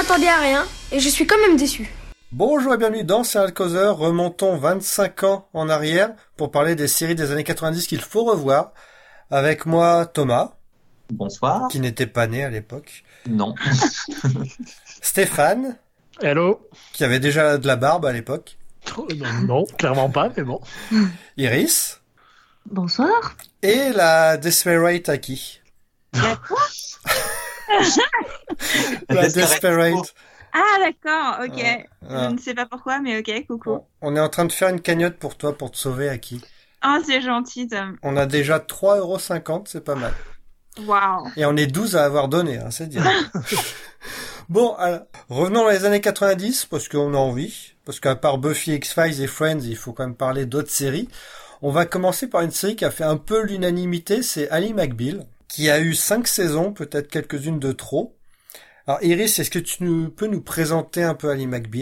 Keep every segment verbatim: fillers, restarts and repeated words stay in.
m'attendais à rien et je suis quand même déçu. Bonjour et bienvenue dans Serial Causeur. Remontons vingt-cinq ans en arrière pour parler des séries des années quatre-vingt-dix qu'il faut revoir. Avec moi, Thomas. Bonsoir. Qui n'était pas né à l'époque. Non. Stéphane. Hello. Qui avait déjà de la barbe à l'époque. Oh, non, non, clairement pas, mais bon. Iris. Bonsoir. Et la Desperate Aki. La quoi? La Desperate. Ah d'accord, ok. Ouais, ouais. Je ne sais pas pourquoi, mais ok, coucou. On est en train de faire une cagnotte pour toi, pour te sauver, Aki. Oh, c'est gentil, Tom. On a déjà trois euros cinquante, c'est pas mal. Waouh. Et on est douze à avoir donné, hein, c'est dire. Bon, alors, revenons dans les années quatre-vingt-dix, parce qu'on a envie. Parce qu'à part Buffy, X-Files et Friends, il faut quand même parler d'autres séries. On va commencer par une série qui a fait un peu l'unanimité, c'est Ally McBeal, qui a eu cinq saisons, peut-être quelques-unes de trop. Alors Iris, est-ce que tu nous, peux nous présenter un peu Ally McBeal ?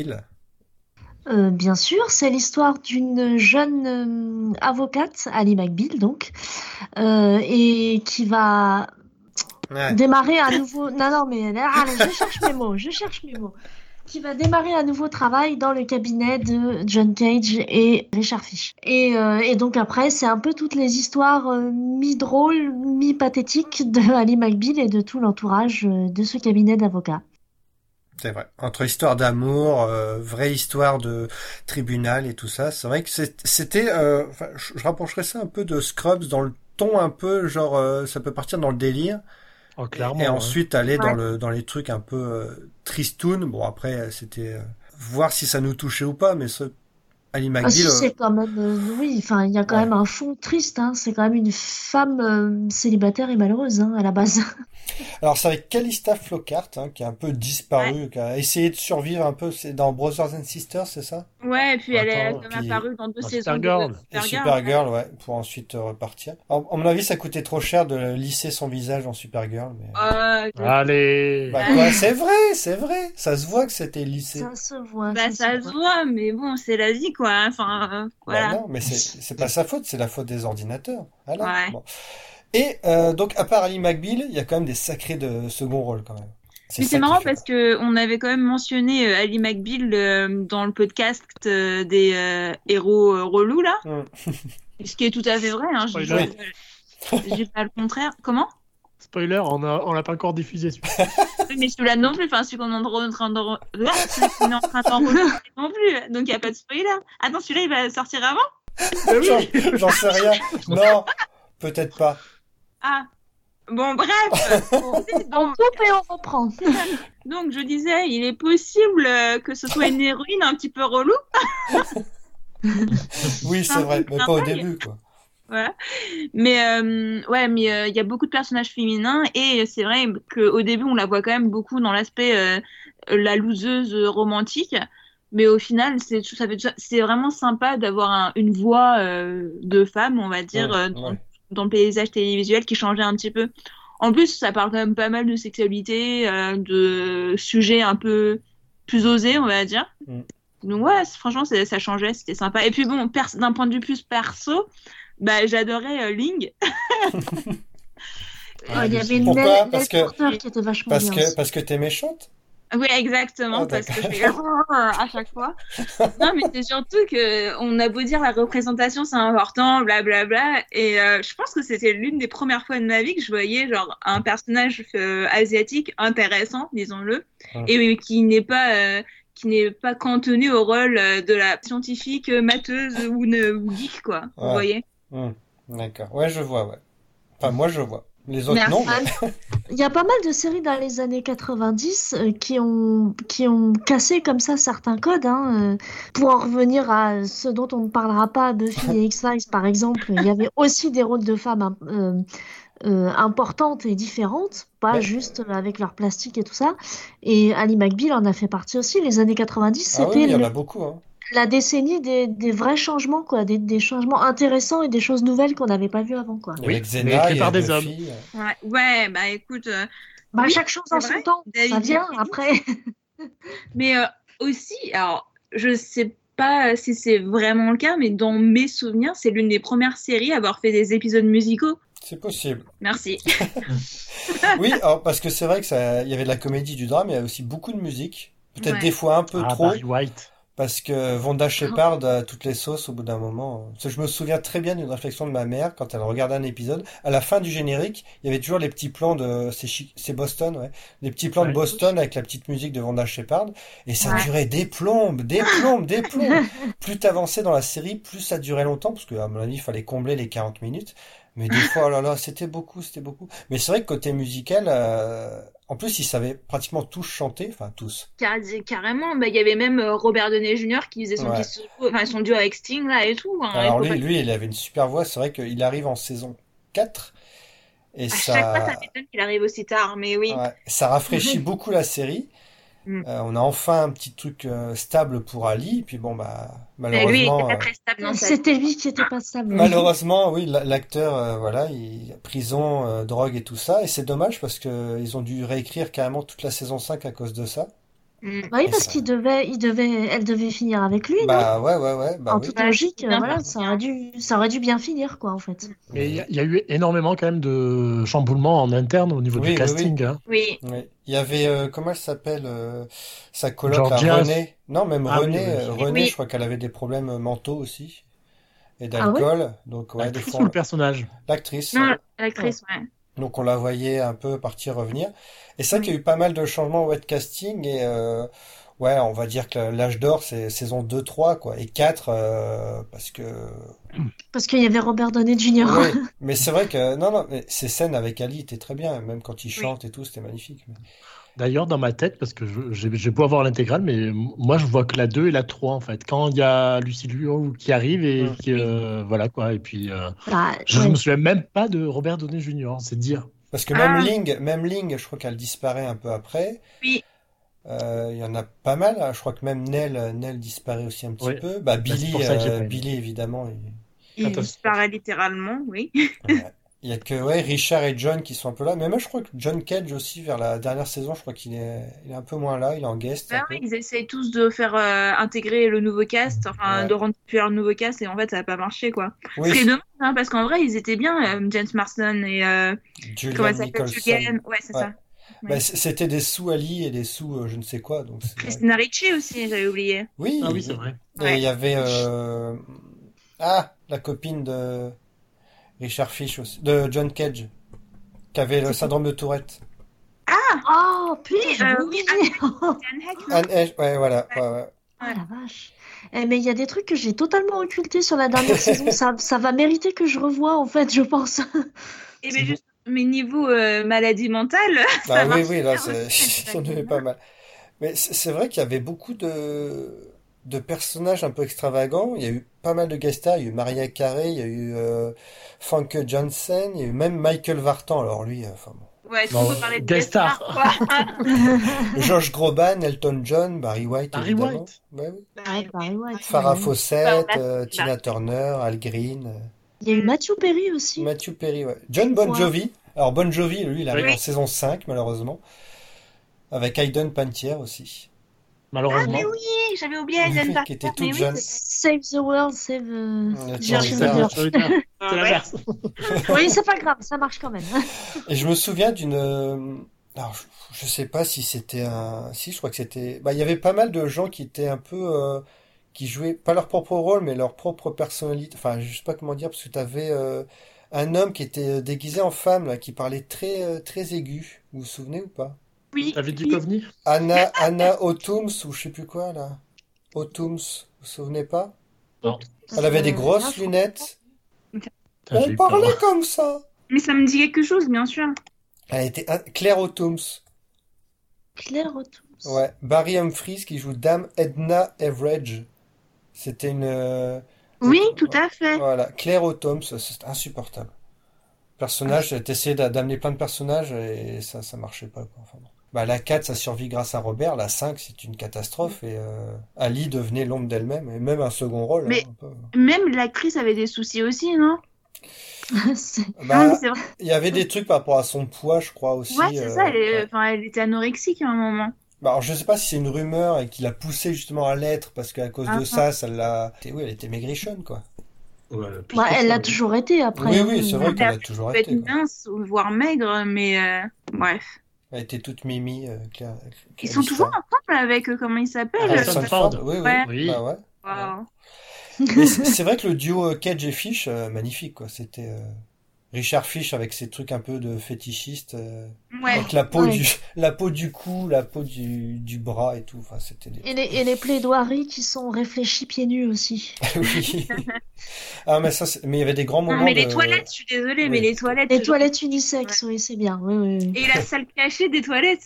Euh, bien sûr, c'est l'histoire d'une jeune euh, avocate, Ally McBeal donc, euh, et qui va ouais. démarrer un nouveau... Non, non, mais allez, je cherche mes mots, je cherche mes mots. Qui va démarrer un nouveau travail dans le cabinet de John Cage et Richard Fish. Et, euh, et donc après, c'est un peu toutes les histoires euh, mi-drôles, mi-pathétiques de Ally McBeal et de tout l'entourage euh, de ce cabinet d'avocats. C'est vrai. Entre histoire d'amour, euh, vraie histoire de tribunal et tout ça, c'est vrai que c'est, c'était... Euh, je, je rapprocherais ça un peu de Scrubs dans le ton un peu, genre, euh, ça peut partir dans le délire. Oh, clairement, et, et ouais. ensuite aller ouais. dans le dans les trucs un peu euh, tristoun. Bon après c'était euh, voir si ça nous touchait ou pas, mais ce Ally McBeal. Ah, si, c'est euh... quand même euh, oui, enfin il y a quand ouais. même un fond triste. Hein. C'est quand même une femme euh, célibataire et malheureuse hein, à la base. Alors c'est avec Calista Flockhart hein, qui a un peu disparu, ouais. qui a essayé de survivre un peu. C'est dans Brothers and Sisters, c'est ça ? Ouais, et puis Attends, elle est comme puis... apparue dans deux dans saisons Supergirl. de Supergirl. Et Supergirl, ouais. ouais, pour ensuite euh, repartir. Alors, à mon avis, ça coûtait trop cher de lisser son visage en Supergirl. Mais... Euh, Allez. Bah quoi, c'est vrai, c'est vrai. Ça se voit que c'était lissé. Ça se voit. Bah ça, ça se voit, mais bon, c'est la vie quoi. Enfin, euh, voilà. Bah non, mais c'est c'est pas sa faute, c'est la faute des ordinateurs. Voilà. Ouais. Bon. Et euh, donc, à part Ally McBeal, il y a quand même des sacrés de second rôle quand même. C'est mais c'est marrant parce que on avait quand même mentionné euh, Ally McBeal euh, dans le podcast euh, des euh, héros euh, relous là, mm. Ce qui est tout à fait vrai. Hein, je, je, j'ai pas le contraire. Comment ? Spoiler, on a on l'a pas encore diffusé. Oui, mais celui-là non plus. Enfin, celui qu'on est en train de là, celui qu'on est en train d'enregistrer non plus. Donc il y a pas de spoiler. Attends, celui-là il va sortir avant ? Oui. J'en, j'en sais rien. Non, peut-être pas. Ah. Bon, bref. Bon, on coupe et on reprend. Donc, je disais, il est possible que ce soit une héroïne un petit peu relou. Oui, c'est vrai, mais pas au début, quoi. Voilà. Mais, euh, ouais, mais il euh, y a beaucoup de personnages féminins et c'est vrai qu'au début, on la voit quand même beaucoup dans l'aspect euh, la loseuse romantique. Mais au final, c'est, ça fait, c'est vraiment sympa d'avoir un, une voix euh, de femme, on va dire, ouais, euh, dans, ouais. dans le paysage télévisuel qui changeait un petit peu. En plus, ça parle quand même pas mal de sexualité, euh, de sujets un peu plus osés, on va dire. Mm. Donc ouais, franchement, c'est, ça changeait, c'était sympa. Et puis bon, pers- d'un point de vue plus perso, bah, j'adorais euh, Ling. oh, il y avait une Pourquoi ? Nell, parce Nell que, Porter qui était vachement parce bien. Que, parce que t'es méchante ? Oui, exactement, oh, parce que je fais à chaque fois. Non, mais c'est surtout que on a beau dire la représentation c'est important, blablabla, bla, bla, et euh, je pense que c'était l'une des premières fois de ma vie que je voyais genre un personnage euh, asiatique intéressant, disons-le, hum. et qui n'est pas euh, qui n'est pas cantonné au rôle de la scientifique, mateuse ou, ne, ou geek, quoi. Ouais. Vous voyez ? Hum. D'accord. Ouais, je vois, ouais. Enfin, moi, je vois. Les autres, non. Mais... Il y a pas mal de séries dans les années quatre-vingt-dix euh, qui, ont, qui ont cassé comme ça certains codes. Hein, euh, pour en revenir à ce dont on ne parlera pas, Buffy et X-Files par exemple, il y avait aussi des rôles de femmes euh, euh, importantes et différentes, pas mais... juste avec leur plastique et tout ça. Et Ally McBeal en a fait partie aussi. Les années quatre-vingt-dix, ah c'était... oui, il y en le... a beaucoup, hein. La décennie des, des vrais changements, quoi, des, des changements intéressants et des choses nouvelles qu'on n'avait pas vues avant, quoi. Oui, avec Zena, mais par des hommes. Ouais, ouais, bah écoute. Euh, bah, oui, chaque chose en son temps, David ça vient après. Mais euh, aussi, alors, je sais pas si c'est vraiment le cas, mais dans mes souvenirs, c'est l'une des premières séries à avoir fait des épisodes musicaux. C'est possible. Merci. Oui, alors, parce que c'est vrai que ça, il y avait de la comédie, du drame, mais il y a aussi beaucoup de musique. Peut-être Ouais. des fois un peu Ah, trop, Barry White. parce que Vonda Shepard a toutes les sauces au bout d'un moment. Parce que je me souviens très bien d'une réflexion de ma mère quand elle regardait un épisode. À la fin du générique, il y avait toujours les petits plans de, c'est, Chi- c'est Boston, ouais. Les petits plans de Ouais. Boston avec la petite musique de Vonda Shepard. Et ça Ouais. durait des plombes, des plombes, des plombes. Plus t'avançais dans la série, plus ça durait longtemps, parce que, à mon avis, il fallait combler les quarante minutes. Mais des fois, oh là là, c'était beaucoup, c'était beaucoup. Mais c'est vrai que côté musical, euh, en plus, ils savaient pratiquement tous chanter, enfin tous. Car- Carrément, bah, il y avait même euh, Robert Downey junior qui faisait son Ouais. petit solo, enfin son duo avec Sting là et tout. Hein, Alors il faut lui, pas- lui, il avait une super voix. C'est vrai qu'il arrive en saison quatre et À chaque fois, ça ça, m'étonne qu'il arrive aussi tard, mais oui. ouais, ça rafraîchit beaucoup la série. Mm. Euh, on a enfin un petit truc euh, stable pour Ali. Et puis bon, bah Mais lui, il était malheureusement, pas euh, très stable dans sa vie. C'était lui qui était pas stable. malheureusement, oui, la- l'acteur, euh, voilà, il, prison, euh, drogue et tout ça. Et c'est dommage parce que ils ont dû réécrire carrément toute la saison cinq à cause de ça. Mm. Bah oui, Et parce ça- qu'il devait, il devait, elle devait finir avec lui, non? Bah ouais, ouais, ouais, bah En oui. toute Ouais, logique, c'est bien euh, voilà, parti, ça hein. aurait dû, ça aurait dû bien finir, quoi, en fait. Mais il y, a- il y a eu énormément quand même de chamboulements en interne au niveau Oui, du oui, casting. Hein. Oui. Oui. Il y avait, euh, comment elle s'appelle, euh, sa coloc, la Georgia. Renée. Non, même Ah oui, Renée, oui. euh, Renée, Oui. je crois qu'elle avait des problèmes euh, mentaux aussi. Et Ah d'alcool. Donc, ouais, des L'actrice fois, ou on- le personnage? l'actrice. Non, l'actrice, ouais. Donc, on la voyait un peu partir, revenir. Et c'est vrai qu'il y a eu pas mal de changements au web casting. Et, euh, ouais, on va dire que l'âge d'or, c'est saison deux, trois, quoi. Et quatre, euh, parce que, Parce qu'il y avait Robert Downey junior oui. Mais c'est vrai que, non, non, mais ces scènes avec Ali étaient très bien. Même quand il Oui. chante et tout, c'était magnifique. Mais- D'ailleurs, dans ma tête, parce que je- j'ai j'ai beau avoir l'intégrale, mais m- moi je vois que la deux et la trois en fait. Quand il y a Lucy Liu qui arrive et Mm. qui, euh, voilà quoi. Et puis, euh, Bah, je ouais. me souviens même pas de Robert Downey junior, c'est dire. Parce que même Ah. Ling, même Ling, je crois qu'elle disparaît un peu après. Oui. Euh, Il y en a pas mal, hein. Je crois que même Nell, Nell disparaît aussi un petit Oui. peu. Bah, c'est Billy, pour ça que j'ai euh, pas aimé. Billy évidemment. il- Il Catastrophe. disparaît littéralement, oui. ouais. Il y a que ouais, Richard et John qui sont un peu là. Mais moi, je crois que John Cage aussi, vers la dernière saison, je crois qu'il est, il est un peu moins là. Il est en guest un Bah peu. oui, ils essayent tous de faire euh, intégrer le nouveau cast, enfin Ouais. de rendre populaire le nouveau cast, et en fait ça n'a pas marché quoi. Oui, Ce qui est dommage, hein, parce qu'en vrai ils étaient bien, euh, James Marsden et euh, comment Julian elle s'appelle, Nicholson. Julianne, ouais c'est Ouais. ça. Bah, c- c'était des sous Ali et des sous euh, je ne sais quoi. Donc c'est vrai. Christina Ricci aussi, j'avais oublié. Oui. Ah oui, c'est vrai. Et Ouais. il y avait euh, ah la copine de Richard Fish aussi, de John Cage, qui avait le syndrome de Tourette. Oh, putain, Oui, j'avais euh, oublié. Anne Heck, non Anne Heche, ouais, voilà. Ouais, ouais. Oh la vache. Eh, mais il y a des trucs que j'ai totalement occultés sur la dernière saison. Ça, ça va mériter que je revoie, en fait, je pense. Et C'est ben bon. juste, mais niveau euh, maladie mentale, ça Ah oui, marche oui, là, bien c'est, aussi, il y en avait pas mal. Mais c'est c'est vrai qu'il y avait beaucoup de, de personnages un peu extravagants. Il y a eu pas mal de guest stars. Il y a eu Maria Carey, il y a eu euh, Famke Janssen, il y a eu même Michael Vartan. Alors lui, euh, enfin bon. Ouais, si Non, on veut parler de guest guest star, star. quoi. Josh Groban, Elton John, Barry White, Barry évidemment. White. Ouais, oui. Ouais, Barry White, Farah ouais. Fawcett, Bah, euh, bah. Tina Turner, Al Green, euh, Il y a eu Matthew Perry aussi. Matthew Perry, ouais. John Bon Ouais. Jovi. Alors Bon Jovi, lui, il arrive Oui. en saison cinq, malheureusement. Avec Hayden Panettiere aussi. Ah Malheureusement. mais oui, j'avais oublié Eden qui était Parker, toute mais oui, jeune. Save the world, save uh, Ouais, the Charlie C'est Charlie cheerleader. Charlie. Ah, c'est ouais. l'inverse. Oui, c'est pas grave, ça marche quand même. Et je me souviens d'une... euh, Alors, je, je sais pas si c'était un... Si, je crois que c'était... Bah, il y avait pas mal de gens qui étaient un peu... euh, qui jouaient, pas leur propre rôle, mais leur propre personnalité. Enfin, je sais pas comment dire, parce que t'avais euh, un homme qui était déguisé en femme, là, qui parlait très, euh, très aigu. Vous vous souvenez ou pas? Oui, David oui. Duchovny? Anna, Anna O'Tooms, ou je sais plus quoi, là. O'Tooms, vous vous souvenez pas? Non. Elle avait des Euh, grosses non, lunettes. Putain, j'ai On eu peur. parlait comme ça. Mais ça me dit quelque chose, bien sûr. Elle était un- Claire O'Tooms. Claire O'Tooms. Ouais. Barry Humphries qui joue Dame Edna Everage. C'était une... euh, Oui, tout à fait. Voilà. Claire O'Tooms, c'est insupportable. Personnage, j'ai essayé d'a- d'amener plein de personnages et ça, ça marchait pas, quoi. Enfin, bon. Bah, la quatre, ça survit grâce à Robert. La cinq, c'est une catastrophe et euh, Ali devenait l'ombre d'elle-même et même un second rôle. Mais- hein, un peu. Même l'actrice avait des soucis aussi, non? C'est- Non, Bah, mais c'est vrai. il y avait des trucs par rapport à son poids, je crois aussi. Ouais, c'est euh, ça, elle, est- ouais. enfin, elle était anorexique à un moment. Bah, alors, je sais pas si c'est une rumeur et qu'il a poussé justement à l'être parce qu'à cause Ah, de ça, ça l'a. Et oui, elle était maigrichonne, quoi. Ouais, bah, elle l'a toujours été après. Oui, oui, c'est vrai qu'elle a toujours été. Elle peut être mince, voire maigre, mais euh, bref. Elle était toute mimi. Euh, Claire, ils sont toujours ensemble avec, euh, comment il s'appelle Harrison Ford. Oui, oui. Ouais. oui. Bah, ouais. Wow. Ouais. c'est, c'est vrai que le duo Cage et Fish, euh, magnifique, quoi. C'était euh, Richard Fish avec ses trucs un peu de fétichiste, euh, ouais. avec la peau ouais. du, la peau du cou, la peau du, du bras et tout. Enfin, c'était des... et, les, et les plaidoiries qui sont réfléchies pieds nus aussi. oui. Ah, mais ça, c'est... mais il y avait des grands moments. Non, mais les de... toilettes, je suis désolée, oui. mais les toilettes. Les toilettes unisexes, ouais. Oui, c'est bien. Oui, oui, oui. Et la salle cachée des toilettes.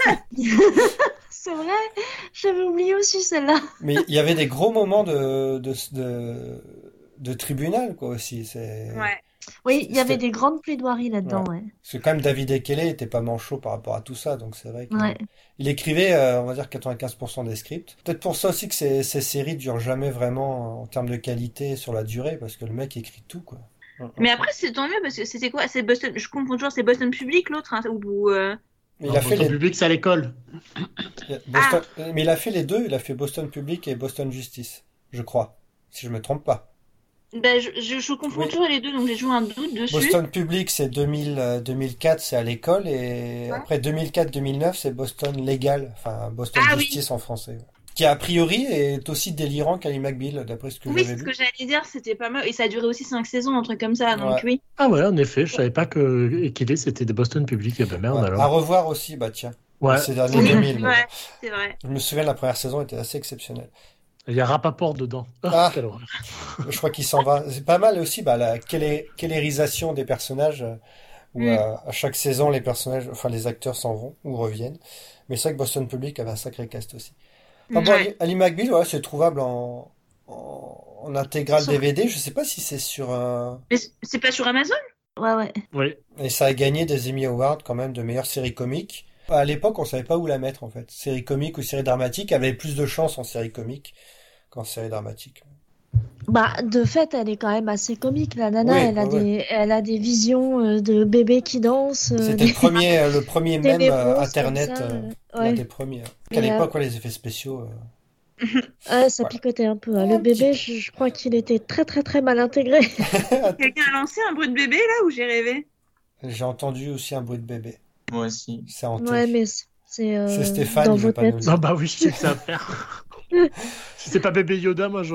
C'est vrai, j'avais oublié aussi celle-là. Mais il y avait des gros moments de, de, de, de tribunal, quoi, aussi. C'est... Ouais. Oui, il y avait C'était... des grandes plaidoiries là-dedans, ouais. ouais. Parce que quand même, David Ekele était pas manchot par rapport à tout ça, donc c'est vrai qu'il ouais. il écrivait, euh, on va dire, quatre-vingt-quinze pour cent des scripts. Peut-être pour ça aussi que ces, ces séries durent jamais vraiment en termes de qualité sur la durée, parce que le mec écrit tout, quoi. Mais après, c'est tant mieux, parce que c'était quoi? C'est Boston, je comprends toujours, c'est Boston Public, l'autre, hein, ou... Euh... Mais non, il a Boston fait les... Public, c'est à l'école. Boston... Ah. Mais il a fait les deux, il a fait Boston Public et Boston Justice, je crois, si je me trompe pas. Ben, je, je, je confonds oui. toujours les deux, donc j'ai toujours un doute dessus. Boston Public, c'est deux mille, deux mille quatre, c'est à l'école, et ouais. après deux mille quatre deux mille neuf, c'est Boston Légal, enfin Boston ah, Justice oui. en français. Qui, a priori, est aussi délirant qu'Ally McBeal, d'après ce que oui, j'avais vu. Oui, ce que j'allais dire, c'était pas mal, et ça a duré aussi cinq saisons, un truc comme ça, donc ouais. oui. Ah ouais, en effet, je savais pas que qu'il est, c'était des Boston Public, et ben merde ouais. alors. À revoir aussi, bah tiens, ouais. ces derniers deux mille. Ouais, c'est vrai. Je me souviens, la première saison était assez exceptionnelle. Il y a Rapaport dedans. Oh, ah, quelle horreur. Je crois qu'il s'en va. C'est pas mal aussi, bah, la kellérisation des personnages, où mm. à, à chaque saison, les personnages, enfin les acteurs s'en vont ou reviennent. Mais c'est vrai que Boston Public avait un sacré cast aussi. Enfin, bon, ouais. Ally McBeal, ouais, c'est trouvable en, en, en intégrale sur... D V D. Je sais pas si c'est sur un. Mais c'est pas sur Amazon? Ouais, ouais. Oui. Et ça a gagné des Emmy Awards quand même de meilleure série comique. À l'époque, on savait pas où la mettre en fait. Série comique ou série dramatique avait plus de chance en série comique qu'en série dramatique. Bah, de fait, elle est quand même assez comique, la nana. Oui, elle, a ouais. des, elle a des visions de bébés qui dansent. C'était des... le premier, le premier mème euh, internet, ça, euh, ouais. l'un des premiers. Qu'à Et l'époque, euh... ouais, les effets spéciaux. Euh... ouais, ça voilà. picotait un peu. Hein. Le bébé, je, je crois qu'il était très très très mal intégré. Quelqu'un a lancé un bruit de bébé là ou j'ai rêvé? J'ai entendu aussi un bruit de bébé. Moi aussi. C'est hanté. Ouais, mais c'est. Euh, c'est Stéphane, dans il veut vos pas têtes. nous dire. Ah bah oui, je sais que ça va faire. Si c'est pas bébé Yoda, moi je.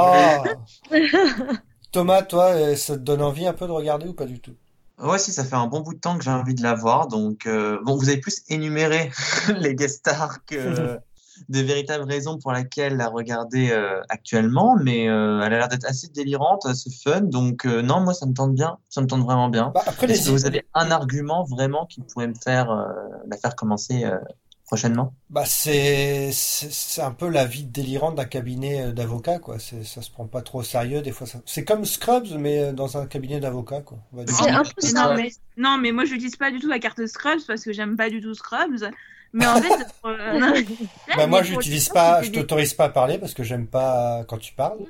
Oh Thomas, toi, ça te donne envie un peu de regarder ou pas du tout? Ouais, si, ça fait un bon bout de temps que j'ai envie de la voir. Donc, euh, bon, vous avez plus énuméré les guest stars que des véritables raisons pour lesquelles la regarder euh, actuellement, mais euh, elle a l'air d'être assez délirante, assez fun. Donc, euh, non, moi, ça me tente bien. Ça me tente vraiment bien. Bah, après, Est-ce les... que vous avez un argument vraiment qui pourrait me faire euh, la faire commencer euh, prochainement? Bah c'est, c'est c'est un peu la vie délirante d'un cabinet d'avocats quoi. C'est ça se prend pas trop au sérieux des fois. Ça... C'est comme Scrubs mais dans un cabinet d'avocats quoi. On va dire. C'est un peu ça. Non mais, non mais moi je n'utilise pas du tout la carte Scrubs parce que j'aime pas du tout Scrubs. Mais en fait, euh, non, bah moi j'utilise pas, je t'autorise pas à parler parce que j'aime pas quand tu parles.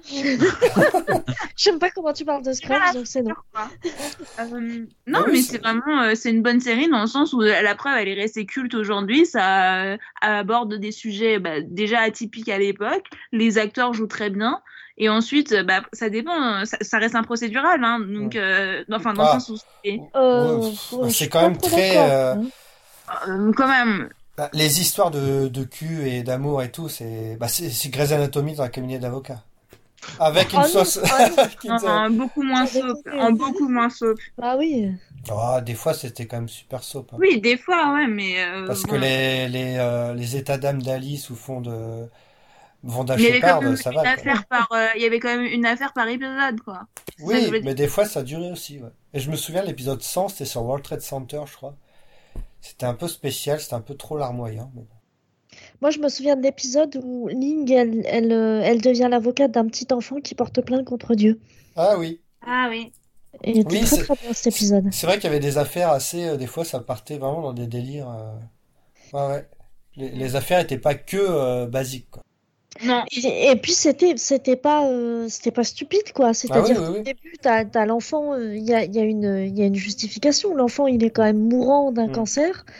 J'aime pas comment tu parles de Scrubs, ah, donc c'est non. Euh, non, oui, mais c'est, c'est vraiment, euh, c'est une bonne série dans le sens où la preuve elle est restée culte aujourd'hui. Ça euh, aborde des sujets bah, déjà atypiques à l'époque. Les acteurs jouent très bien. Et ensuite, bah, ça dépend, ça, ça reste un procédural, hein, donc, euh, enfin, dans ah. le sens où c'est. Euh, ouais, c'est quand même très. Euh... Euh, quand même. Bah, les histoires de, de cul et d'amour et tout, c'est, bah, c'est, c'est Grey's Anatomy dans un cabinet d'avocats. Avec une oh sauce. Non, non, beaucoup moins soap. En beaucoup moins soap. Ah oui. Oh, des fois, c'était quand même super soap. Hein. Oui, des fois, ouais, mais. Euh, Parce bon. que les, les, euh, les états d'âme d'Alice sous fond de. Vonda Shepard, ça va. Affaire par, euh, il y avait quand même une affaire par épisode, quoi. Oui, mais dire. Des fois, ça durait aussi, ouais. Et je me souviens, l'épisode cent, c'était sur World Trade Center, je crois. C'était un peu spécial, c'était un peu trop larmoyant. Mais... Moi, je me souviens de l'épisode où Ling, elle, elle, elle devient l'avocate d'un petit enfant qui porte plainte contre Dieu. Ah oui. Ah oui. Et il était oui, très, très bien cet épisode. C'est vrai qu'il y avait des affaires assez... Euh, des fois, ça partait vraiment dans des délires. Euh... Ouais, ouais. Les, les affaires n'étaient pas que euh, basiques, quoi. Non. Et, et puis c'était c'était pas euh, c'était pas stupide quoi. C'est-à-dire ah oui, oui, oui. qu'au début t'as t'as l'enfant, il euh, y a il y a une il y a une justification. L'enfant il est quand même mourant d'un mmh. cancer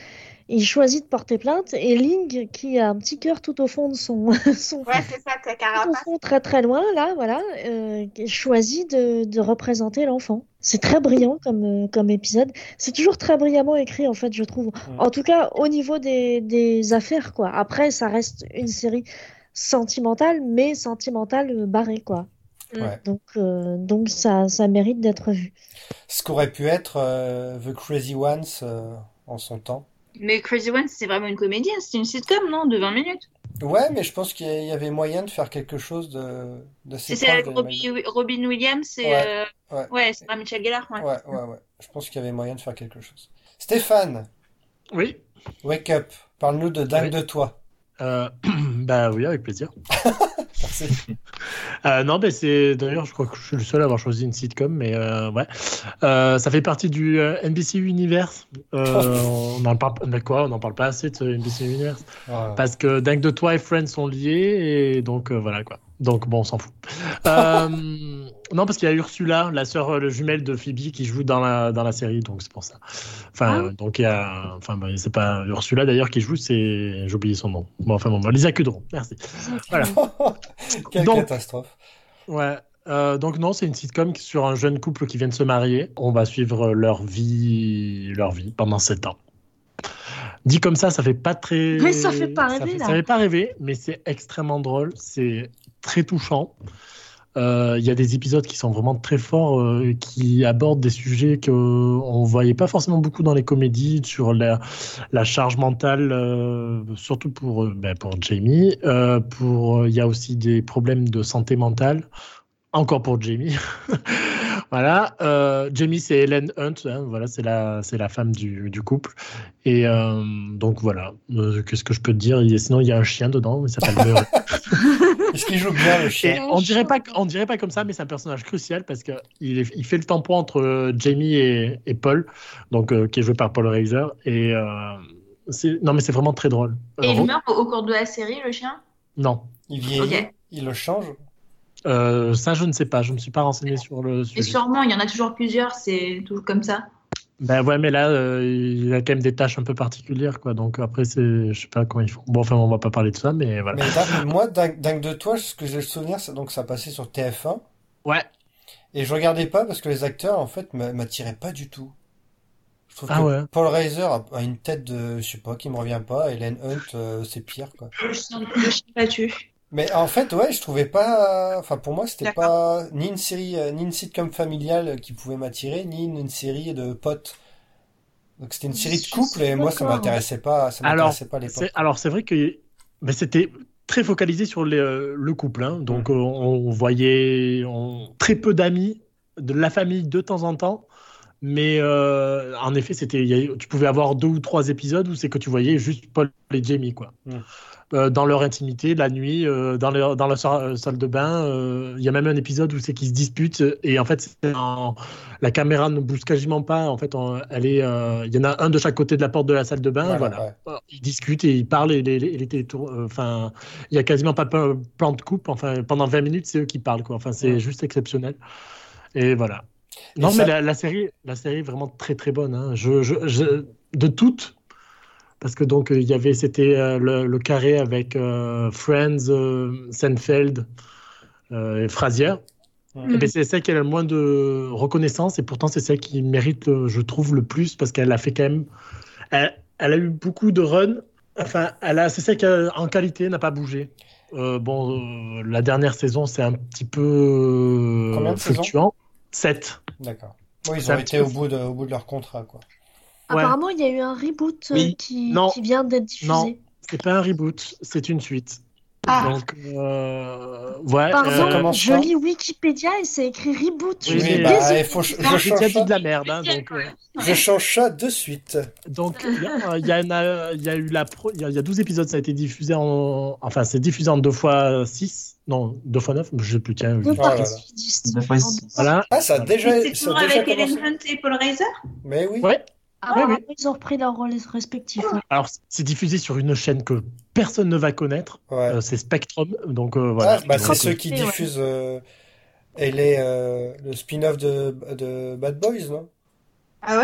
il choisit de porter plainte et Ling, qui a un petit cœur tout au fond de son, son Ouais, c'est ça, ta tout au carapace. fond, très très loin là, voilà, euh, choisit de, de représenter l'enfant. C'est très brillant comme euh, comme épisode. C'est toujours très brillamment écrit en fait, je trouve. Mm. En tout cas, au niveau des des affaires quoi. Après, ça reste une série sentimentale, mais sentimentale euh, barrée quoi. Ouais. Donc euh, donc ça ça mérite d'être vu. Ce qu'aurait pu être euh, The Crazy Ones euh, en son temps. Mais Crazy One, c'est vraiment une comédie, hein. C'était une sitcom, non? De vingt minutes. Ouais, mais je pense qu'il y avait moyen de faire quelque chose de d'assez C'est proche avec de Robbie, Robin Williams et. Ouais, euh, ouais. Ouais, c'est pas Michel Gellar, ouais. Ouais, ouais, ouais. Je pense qu'il y avait moyen de faire quelque chose. Stéphane, Oui. wake up. Parle-nous de Dingue Oui. de toi. Euh, bah oui, avec plaisir. Merci. Euh, non, mais c'est d'ailleurs, je crois que je suis le seul à avoir choisi une sitcom, mais euh, ouais, euh, ça fait partie du euh, N B C Universe. Euh, on en parle, mais quoi, on n'en parle pas assez de ce N B C Universe Ouais. parce que Dingue de toi et Friends sont liés et donc euh, voilà quoi. Donc bon, on s'en fout. Euh, non, parce qu'il y a Ursula, la sœur euh, le jumelle de Phoebe, qui joue dans la dans la série, donc c'est pour ça. Enfin, Ah. euh, donc il y a, enfin, bah, c'est pas Ursula d'ailleurs qui joue, c'est, j'ai oublié son nom. Bon, enfin bon, bah, Lisa Kudrow, merci. Voilà. Quelle Donc- catastrophe. Ouais. Euh, donc non, c'est une sitcom qui- sur un jeune couple qui vient de se marier. On va suivre leur vie, leur vie pendant sept ans. Dit comme ça, ça fait pas très. Mais ça fait pas ça rêver, fait- là. Ça fait pas rêver, mais c'est extrêmement drôle. C'est très touchant. Euh, Il y a des épisodes qui sont vraiment très forts, euh, qui abordent des sujets que on voyait pas forcément beaucoup dans les comédies, sur la, la charge mentale, euh, surtout pour euh, ben, pour Jamie. Euh, pour il y a aussi des problèmes de santé mentale. Encore pour Jamie. Voilà. Euh, Jamie, c'est Helen Hunt. Hein, voilà, c'est la, c'est la femme du, du couple. Et euh, donc voilà. Euh, qu'est-ce que je peux te dire? Il y a- Sinon, il y a un chien dedans. Il s'appelle Murray. Est-ce qu'il joue bien le Et chien? on dirait pas, on dirait pas comme ça, mais c'est un personnage crucial parce que il, est- il fait le tampon entre euh, Jamie et, et Paul, donc euh, qui est joué par Paul Reiser. Et euh, c'est, non, mais c'est vraiment très drôle. Et Euh, il meurt au, au cours de la série, le chien? Non. Il vieillit, Ok. il le change. Euh, ça, je ne sais pas. Je me suis pas renseigné sur le Et sujet. sûrement, il y en a toujours plusieurs, c'est tout comme ça. Ben ouais, mais là, euh, il a quand même des tâches un peu particulières, quoi. Donc après, c'est, je sais pas comment ils font. Bon, enfin, on va pas parler de ça, mais voilà. Mais Dingue- moi, Dingue, Dingue de toi, ce que j'ai le souvenir, c'est donc ça passait sur T F un. Ouais. Et je regardais pas parce que les acteurs, en fait, m'a- m'attiraient pas du tout. Je trouve Ah que ouais. Paul Reiser a, a une tête de, je sais pas, qui me revient pas. Helen Hunt, euh, c'est pire, quoi. Le chien, le chien battu. Mais en fait, ouais, je trouvais pas, enfin, pour moi, c'était D'accord. pas ni une série, euh, ni une sitcom familiale qui pouvait m'attirer, ni une, une série de potes. Donc c'était une série de Je couple suis et moi, ça d'accord. m'intéressait pas, ça Alors, m'intéressait pas à l'époque. c'est, alors c'est vrai que ben, c'était très focalisé sur les, euh, le couple. Hein. Donc Mm. euh, on voyait on- très peu d'amis, de la famille de temps en temps. Mais euh, en effet, c'était, il y a- tu pouvais avoir deux ou trois épisodes où c'est que tu voyais juste Paul et Jamie, quoi. Mm. Euh, dans leur intimité, la nuit, euh, dans, leur, dans la sa- salle de bain. euh, Il y a même un épisode où c'est qu'ils se disputent et en fait, c'est en- la caméra ne bouge quasiment pas. En fait, on- elle est, euh, il y en a un de chaque côté de la porte de la salle de bain. Voilà, Voilà. ouais. Ils discutent et ils parlent et les, les, les télétours- euh, enfin, il y a quasiment pas de plan de coupe. Enfin, pendant vingt minutes, c'est eux qui parlent, quoi. Enfin, c'est Ouais. juste exceptionnel. Et voilà. Et Non, ça- mais la, la série, la série est vraiment très très bonne. Hein. Je, je, je- de toutes, parce que donc il y avait, c'était euh, le, le carré avec euh, Friends, euh, Seinfeld euh, et Frasier. Mm. Et ben, c'est celle qui a le moins de reconnaissance et pourtant c'est celle qui mérite, euh, je trouve, le plus parce qu'elle a fait quand même, elle, elle a eu beaucoup de runs. Enfin, elle a, c'est celle qui a, en qualité n'a pas bougé. Euh, bon, euh, la dernière saison c'est un petit peu Combien euh, de saisons fluctuant. sept. D'accord. Oui, ils C'est ont un été petit au peu- bout de, au bout de leur contrat, quoi. Ouais. Apparemment, il y a eu un reboot euh, Oui. qui, Non. qui vient d'être diffusé. Non. C'est pas un reboot, c'est une suite. Ah. Donc, euh, ouais. Pardon, ça euh, commence je quand lis Wikipédia et c'est écrit reboot. Oui, je suis mais- bah, désolée. il faut, je, je Non, j'ai change déjà dit ça, de la merde. Hein, donc, euh, je change ça de suite. donc il y, a- il y, en a- il y a eu la pro- il y a, il y a douze épisodes, ça a été diffusé en. Enfin, c'est diffusé en deux fois six. Non, deux fois neuf, je sais plus. Tiens, Deux je- Oh là là. parties distinctes. Deux fois six. Voilà. Ah, ça a déjà, C'est ça a toujours déjà avec Helen commencé. Hunt et Paul Reiser? Mais oui. Ouais. Apparemment, oui. ils ont repris leurs rôles respectifs. ouais. Alors, c'est diffusé sur une chaîne que personne ne va connaître. Ouais. Euh, c'est Spectrum. Donc, euh, voilà. Ah, bah, c'est Donc, ceux qui Ouais. diffusent euh, et les, euh, le spin-off de, de Bad Boys, non? Ah ouais?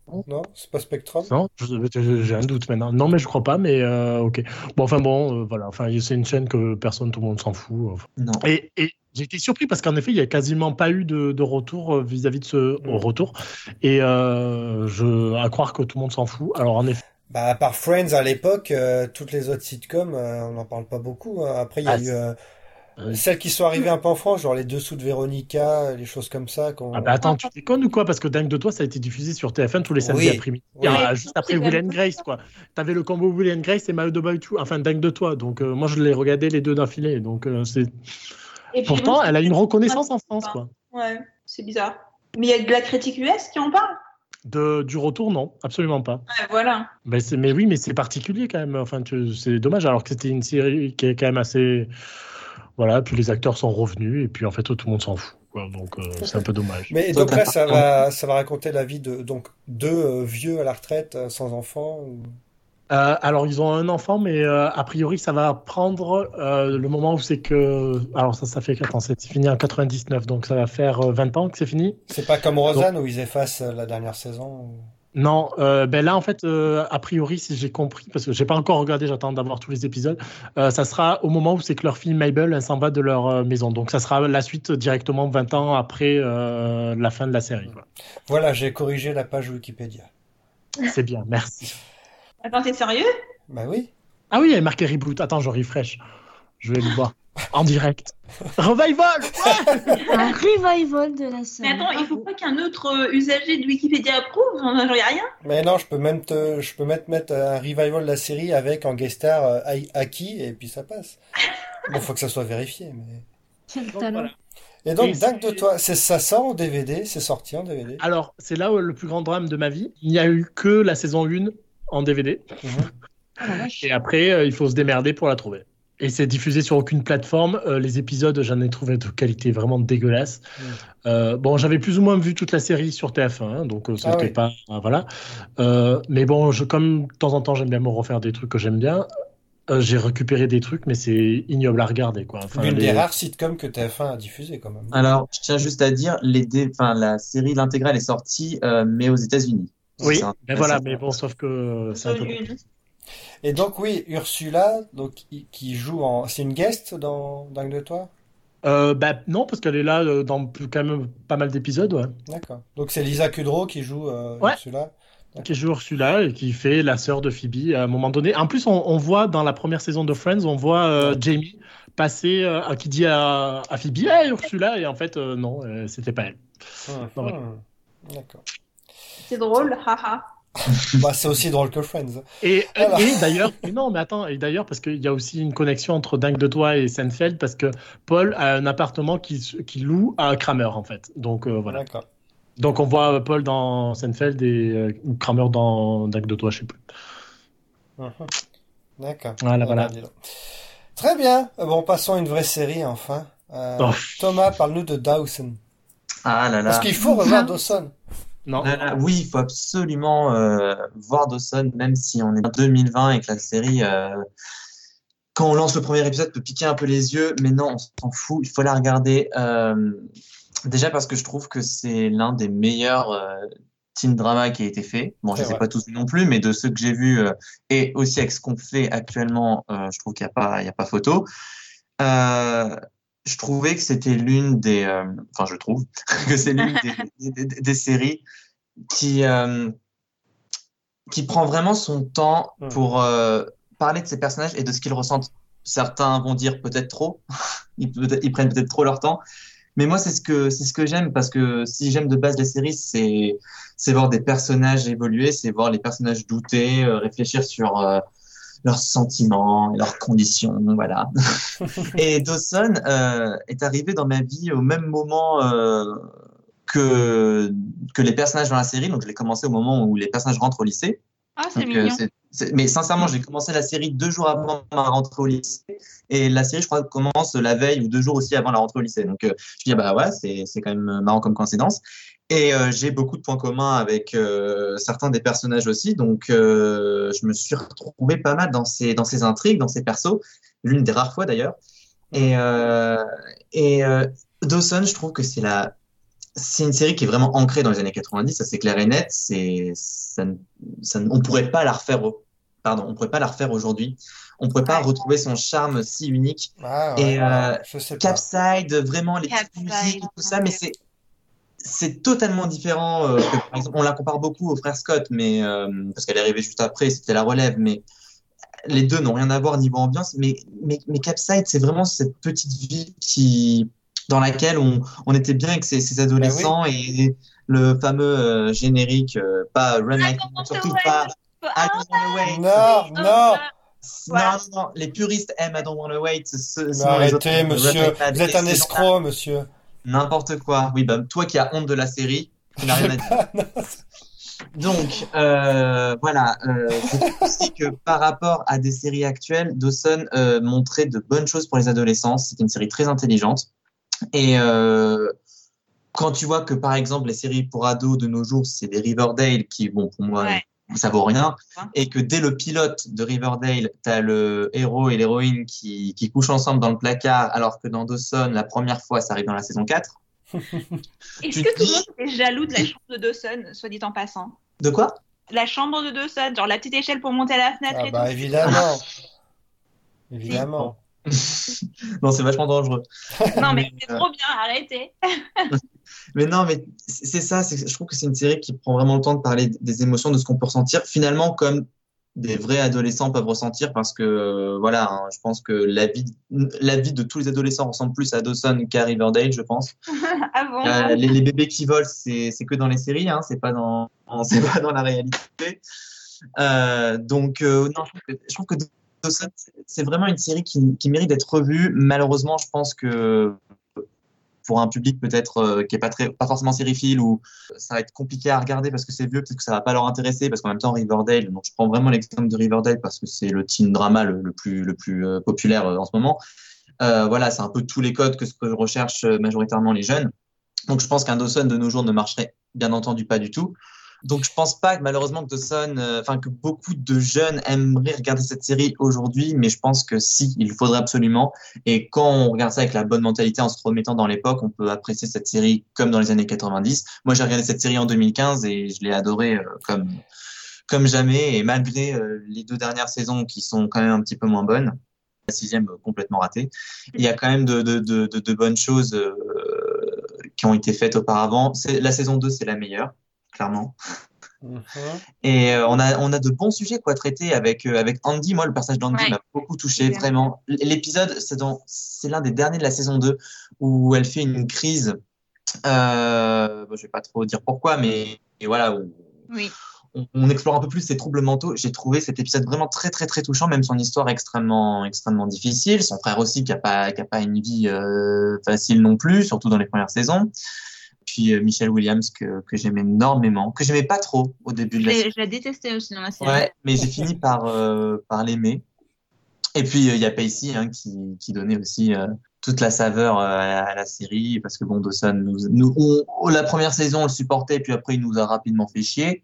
Non, c'est pas Spectrum. Non, je- j'ai un doute maintenant. Non, mais je crois pas, mais euh, ok. Bon, enfin bon, euh, voilà. Enfin, c'est une chaîne que personne, tout le monde s'en fout. Enfin. Non. Et, et j'ai été surpris parce qu'en effet, il y a quasiment pas eu de, de retour euh, vis-à-vis de ce Mm. retour. Et euh, je à croire que tout le monde s'en fout. Alors en effet. Bah, à part Friends à l'époque, euh, toutes les autres sitcoms, euh, on n'en parle pas beaucoup. Hein. Après, il y a Ah, eu euh, oui. celles qui sont arrivées un peu en France, genre les Dessous de Véronica, les choses comme ça. qu'on- Ah bah attends, tu déconnes ou quoi? Parce que Dingue de toi, ça a été diffusé sur T F un tous les samedis Oui. après-midi. Oui. Ah, juste après Will and Grace, quoi. T'avais le combo Will and Grace et My Double Two, enfin Dingue de toi. Donc euh, moi, je l'ai regardé les deux d'affilée. Donc euh, c'est. Et puis, Pourtant, bon, elle a une c'est- reconnaissance en France, quoi. Ouais, c'est bizarre. Mais il y a de la critique U S qui en parle. De, du retour, non, absolument pas. Ouais, voilà. Mais, c'est, mais oui, mais c'est particulier quand même. Enfin, tu- c'est dommage, alors que c'était une série qui est quand même assez. Voilà, puis les acteurs sont revenus, et puis en fait, tout le monde s'en fout. Quoi. Donc, euh, c'est un peu dommage. Mais Toi, donc t'as là, pas- ça va, ça va raconter la vie de donc deux euh, vieux à la retraite, euh, sans enfants. ou- Euh, alors, ils ont un enfant, mais euh, a priori, ça va prendre euh, le moment où c'est que. Alors, ça, ça fait. Attends, c'est fini en quatre-vingt-dix-neuf, donc ça va faire euh, vingt ans que c'est fini. C'est pas comme Roseanne où ils effacent euh, la dernière saison. ou- Non, euh, ben là en fait, euh, a priori, si j'ai compris, parce que j'ai pas encore regardé, j'attends d'avoir tous les épisodes, euh, ça sera au moment où c'est que leur fille Mabel, elle s'en va de leur euh, maison. Donc ça sera la suite directement vingt ans après euh, la fin de la série. Quoi. Voilà, j'ai corrigé la page Wikipédia. C'est bien, merci. Attends, t'es sérieux? Bah oui. Ah oui, il y a marqué reboot. Attends, je refresh. Je vais le voir en direct. Revival. Ouais. Un revival de la Mais série. attends, il faut pas qu'un autre euh, usager de Wikipédia approuve? J'en ai rien. Mais non, je peux même te, je peux mettre, mettre un revival de la série avec en guest star euh, Ai- Aki et puis ça passe. Bon, faut que ça soit vérifié. Mais... Quel Donc, talent. voilà. Et donc, Et Dingue de c'est- toi, c'est ça sort en D V D, c'est sorti en D V D. Alors, c'est là où le plus grand drame de ma vie. Il n'y a eu que la saison un en D V D. Mhm. Oh la vache. Et après, euh, il faut se démerder pour la trouver. Et c'est diffusé sur aucune plateforme. Euh, les épisodes, j'en ai trouvé de qualité vraiment dégueulasse. Mm. Euh, bon, j'avais plus ou moins vu toute la série sur T F un, hein, donc euh, c'était Ah oui. pas ah, voilà. Euh, mais bon, je, comme de temps en temps, j'aime bien me refaire des trucs que j'aime bien. euh, j'ai récupéré des trucs, mais c'est ignoble à regarder, quoi. Enfin, L'une les- des rares sitcoms que T F un a diffusé quand même. Alors, je tiens juste à dire, les dé- enfin, la série, l'intégrale est sortie, euh, mais aux États-Unis. Oui, C'est un- mais voilà, c'est- mais bon, sauf que c'est un peu. Une. Et donc oui, Ursula, donc qui- qui joue en, c'est une guest dans Dingue de toi. Euh, bah non, parce qu'elle est là euh, dans plus- quand même pas mal d'épisodes, ouais. D'accord. Donc c'est Lisa Kudrow qui joue euh, Ouais. Ursula. Qui joue Ursula et qui fait la sœur de Phoebe à un moment donné. En plus, on, on voit dans la première saison de Friends, on voit euh, Jamie passer, euh, qui dit à, à Phoebe, hey, Ursula, et en fait, euh, non, euh, c'était pas elle. Hum, Non, voilà. hum. D'accord. C'est drôle, haha. Bah c'est aussi drôle que Friends. Et, Voilà. et d'ailleurs, mais non, mais attends, et d'ailleurs, parce qu'il y a aussi une connexion entre Dingue de toi et Seinfeld, parce que Paul a un appartement qui, qui loue à Kramer, en fait. Donc euh, voilà. D'accord. Donc on voit Paul dans Seinfeld et euh, Kramer dans Dingue de toi, je sais plus. Mhm. D'accord. Voilà, Eh voilà. ben, dis donc. Très bien. Euh, Bon, passons à une vraie série enfin. Euh, Oh. Thomas, parle-nous de Dawson. Ah là là. Parce qu'il faut revoir Dawson. Non. Là, là, oui, il faut absolument euh, voir Dawson, même si on est en deux mille vingt et que la série, euh, quand on lance le premier épisode, peut piquer un peu les yeux, mais non, on s'en fout, il faut la regarder. Euh, déjà parce que je trouve que c'est l'un des meilleurs euh, teen drama qui a été fait. Bon, je C'est ne sais vrai. pas tous non plus, mais de ceux que j'ai vus, euh, et aussi avec ce qu'on fait actuellement, euh, je trouve qu'il n'y a pas, il y a pas photo. Euh, je trouvais que c'était l'une des, euh, enfin je trouve que c'est l'une des, des, des, des séries qui euh, qui prend vraiment son temps Mm. pour euh, parler de ses personnages et de ce qu'ils ressentent. Certains vont dire peut-être trop, ils, peut ils prennent peut-être trop leur temps, mais moi c'est ce que c'est ce que j'aime parce que si j'aime de base les séries, c'est c'est voir des personnages évoluer, c'est voir les personnages douter, euh, réfléchir sur euh, leurs sentiments, leurs conditions, voilà. Et Dawson euh, est arrivé dans ma vie au même moment euh, que que les personnages dans la série. Donc je l'ai commencé au moment où les personnages rentrent au lycée. Ah, c'est Donc, euh, mignon. c'est- c'est- mais sincèrement, j'ai commencé la série deux jours avant ma rentrée au lycée. Et la série, je crois, commence la veille ou deux jours aussi avant la rentrée au lycée. Donc euh, je dis, bah ouais, c'est c'est quand même marrant comme coïncidence. Et euh, j'ai beaucoup de points communs avec euh, certains des personnages aussi. Donc euh, je me suis retrouvé pas mal dans ces, dans ces intrigues, dans ces persos. L'une des rares fois d'ailleurs. Et, euh, et euh, Dawson, je trouve que c'est la c'est une série qui est vraiment ancrée dans les années quatre-vingt-dix, ça c'est clair et net. C'est, ça, ça, on pourrait pas la refaire, pardon, on pourrait pas la refaire aujourd'hui. On pourrait pas Ouais. retrouver son charme si unique. Ah, ouais, Et euh, je sais pas. Capside, vraiment les petites Capside, musiques et tout ça, mais c'est c'est totalement différent. Euh, que, par exemple, on la compare beaucoup au frère Scott, mais euh, parce qu'elle est arrivée juste après, c'était la relève, mais les deux n'ont rien à voir niveau ambiance. Mais mais, mais Capside, c'est vraiment cette petite ville qui dans laquelle on on était bien avec ces, ces adolescents Bah et le fameux euh, générique, euh, pas Run Like I don't surtout want to pas wait. I Don't Wanna Wait. Non, non. Non, non, non, les puristes aiment I Don't Wanna Wait. Ce, ce, Mais sinon les autres arrêtez, aiment monsieur. Run Like Mad. Vous êtes Et un ces gens-là, escroc, monsieur. n'importe quoi. Oui, bah, toi qui as honte de la série, tu n'as rien à dire. Donc, euh, voilà. Euh, je trouve aussi que par rapport à des séries actuelles, Dawson euh, montrait de bonnes choses pour les adolescents. C'était une série très intelligente. Et euh, quand tu vois que, par exemple, les séries pour ados de nos jours, c'est des Riverdale qui, bon, pour moi, Ouais. ça vaut rien. Et que dès le pilote de Riverdale, t'as le héros et l'héroïne qui, qui couchent ensemble dans le placard, alors que dans Dawson, la première fois, ça arrive dans la saison quatre. Est-ce Tu que te tout le dis- monde était jaloux de la chambre de Dawson, soit dit en passant? De quoi? La chambre de Dawson, genre la petite échelle pour monter à la fenêtre Ah et bah tout. évidemment. Évidemment. Non, c'est vachement dangereux. Non, mais Mais, c'est euh, trop bien, arrêtez. Mais non, mais c'est c'est ça. c'est- Je trouve que c'est une série qui prend vraiment le temps de parler des émotions, de ce qu'on peut ressentir, finalement, comme des vrais adolescents peuvent ressentir, parce que euh, voilà, hein, je pense que la vie, la vie de tous les adolescents ressemble plus à Dawson qu'à Riverdale, je pense. Ah bon? Euh, les, les bébés qui volent, c'est c'est que dans les séries, hein, c'est pas dans c'est pas dans la réalité. Euh, donc euh, non, je trouve que, je trouve que Dawson, c'est- c'est vraiment une série qui, qui mérite d'être revue. Malheureusement, je pense que pour un public peut-être euh, qui est pas très, pas forcément sériephile, ou ça va être compliqué à regarder parce que c'est vieux, peut-être que ça va pas leur intéresser, parce qu'en même temps Riverdale, donc je prends vraiment l'exemple de Riverdale parce que c'est le teen drama le, le plus le plus euh, populaire euh, en ce moment. Euh, voilà, c'est un peu tous les codes que ce que recherchent euh, majoritairement les jeunes. Donc je pense qu'un Dawson de nos jours ne marcherait bien entendu pas du tout. Donc je pense pas que malheureusement que Dawson, euh, enfin que beaucoup de jeunes aimeraient regarder cette série aujourd'hui, mais je pense que si, il faudrait absolument. Et quand on regarde ça avec la bonne mentalité, en se remettant dans l'époque, on peut apprécier cette série comme dans les années quatre-vingt-dix. Moi j'ai regardé cette série en deux mille quinze et je l'ai adorée euh, comme comme jamais. Et malgré euh, les deux dernières saisons qui sont quand même un petit peu moins bonnes, la sixième euh, complètement ratée, il y a quand même de de de, de, de bonnes choses euh, qui ont été faites auparavant. C'est, la saison deux, c'est la meilleure, clairement. Mhm. Et euh, on a on a de bons sujets quoi à traiter avec euh, avec Andy. Moi, le personnage d'Andy Ouais. m'a beaucoup touché, Bien. vraiment. L- L'épisode, c'est dans c'est l'un des derniers de la saison deux où elle fait une crise. Euh, bon, je vais pas trop dire pourquoi, mais et voilà, où Oui. on, on explore un peu plus ses troubles mentaux. J'ai trouvé cet épisode vraiment très très très touchant, même son histoire extrêmement extrêmement difficile. Son frère aussi qui a pas qui a pas une vie euh, facile non plus, surtout dans les premières saisons. Puis euh, Michelle Williams que que j'aimais énormément, que j'aimais pas trop au début de Je la l'ai- série. je la détestais aussi dans la série. Ouais, mais j'ai fini par euh, par l'aimer. Et puis euh, il y a Pacey hein, qui qui donnait aussi euh, toute la saveur euh, à, à la série, parce que bon, Dawson nous nous on- la première saison on le supportait, puis après il nous a rapidement fait chier.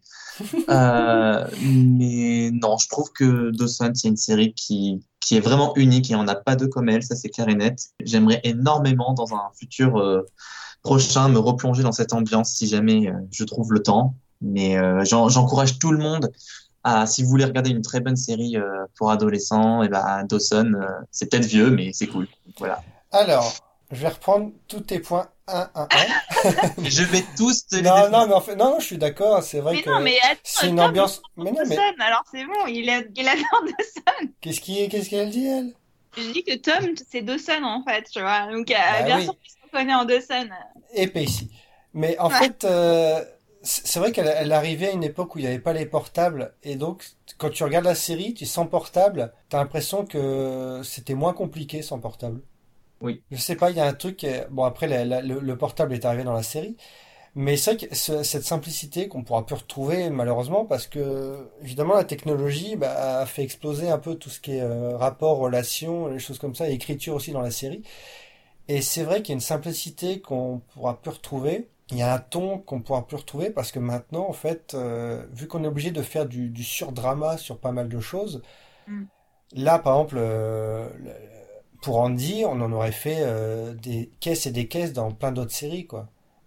Euh, mais non, je trouve que Dawson c'est une série qui qui est vraiment unique et on n'a pas deux comme elle, ça c'est clair et net. J'aimerais énormément dans un futur euh, prochain me replonger dans cette ambiance si jamais euh, je trouve le temps. Mais euh, j'en- j'encourage tout le monde à, si vous voulez regarder une très bonne série euh, pour adolescents, et ben Dawson, euh, c'est peut-être vieux, mais c'est cool. Voilà. Alors, je vais reprendre tous tes points un, un, un. Je vais tous te les Non, défoncer. non, mais en fait, non, non, je suis d'accord. C'est vrai Mais que non, mais attends, c'est une Tom, ambiance. Mais non, mais Dawson, alors c'est bon, il, a, il adore Dawson. qu'est-ce qui, qu'est-ce qu'elle dit elle? Je dis que Tom, c'est Dawson en fait, tu vois. Donc, euh, Bah bien oui. sûr qu'il se reconnaît en Dawson. Et Pacey. Mais en Ouais. fait, euh, c'est c'est vrai qu'elle elle arrivait à une époque où il n'y avait pas les portables, et donc quand tu regardes la série, tu sans portable, t'as l'impression que c'était moins compliqué sans portable. Oui. Je sais pas, il y a un truc. qui est- Bon, après, la- la- le, le portable est arrivé dans la série, mais c'est vrai que ce- cette simplicité qu'on pourra plus retrouver malheureusement, parce que évidemment la technologie bah, a fait exploser un peu tout ce qui est euh, rapport, relations, les choses comme ça, et écriture aussi dans la série. Et c'est vrai qu'il y a une simplicité qu'on pourra plus retrouver. Il y a un ton qu'on pourra plus retrouver parce que maintenant, en fait, euh, vu qu'on est obligé de faire du, du surdrama sur pas mal de choses, Mm. là, par exemple, euh, le- pour Andy, on en aurait fait euh, des caisses et des caisses dans plein d'autres séries, quoi.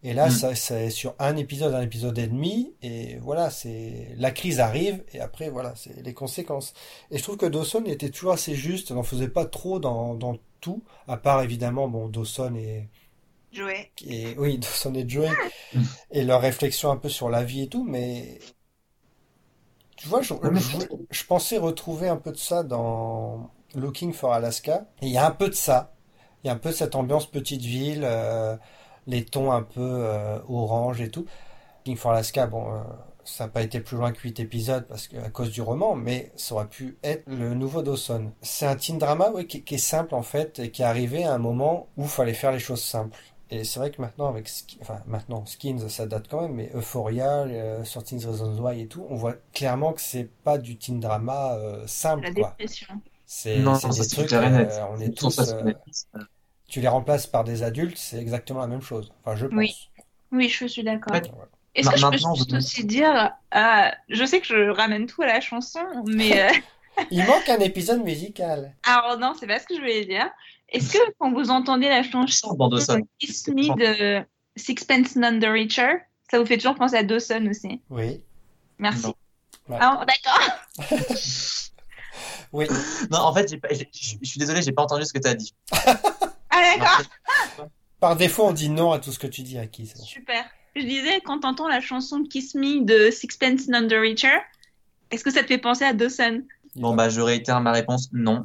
Et là, Mm. ça, c'est sur un épisode, un épisode et demi, et voilà, c'est la crise arrive, et après, voilà, c'est les conséquences. Et je trouve que Dawson était toujours assez juste, n'en faisait pas trop dans, dans tout, à part évidemment, bon, Dawson et, Joey. et oui, Dawson et Joey, et leur réflexion un peu sur la vie et tout, mais tu vois, je, Ouais, mais je, je pensais retrouver un peu de ça dans Looking for Alaska, et il y a un peu de ça, il y a un peu cette ambiance petite ville, euh, les tons un peu euh, orange et tout. Looking for Alaska, bon, euh, ça n'a pas été plus loin que huit épisodes parce que à cause du roman, mais ça aurait pu être le nouveau Dawson. C'est un teen drama, oui, qui, qui est simple en fait et qui est arrivé à un moment où il fallait faire les choses simples. Et c'est vrai que maintenant, avec Sk- enfin maintenant Skins, ça date quand même, mais Euphoria, euh, thirteen Reasons Why et tout, on voit clairement que c'est pas du teen drama euh, simple, La quoi. dépression. C'est Non, c'est ça des c'est trucs, clair et net. euh, on est Sans tous, ça, c'est euh, net. tu les remplaces par des adultes, c'est exactement la même chose. Enfin, je pense. Oui. Oui, je suis d'accord. En fait, Est-ce ma- que je peux maintenant, juste vous- aussi dire, euh, je sais que je ramène tout à la chanson, mais euh, Il manque un épisode musical. alors non, c'est pas ce que je voulais dire. Est-ce que quand vous entendez la chanson Sans dans Dawson. Kiss Me de Sixpence None the Richer, ça vous fait toujours penser à Dawson aussi? Oui. Merci. Non. Ouais. Ah, d'accord. Oui. Non, en fait, j'ai pas- j'ai- je je suis désolé, j'ai pas entendu ce que tu as dit. Ah, d'accord. Par défaut, on dit non à tout ce que tu dis, Aki. C'est bon. Super. Je disais, quand t'entends la chanson Kiss Me de Sixpence None the Richer, est-ce que ça te fait penser à Dawson? Bon, bah, je réitère ma réponse, non.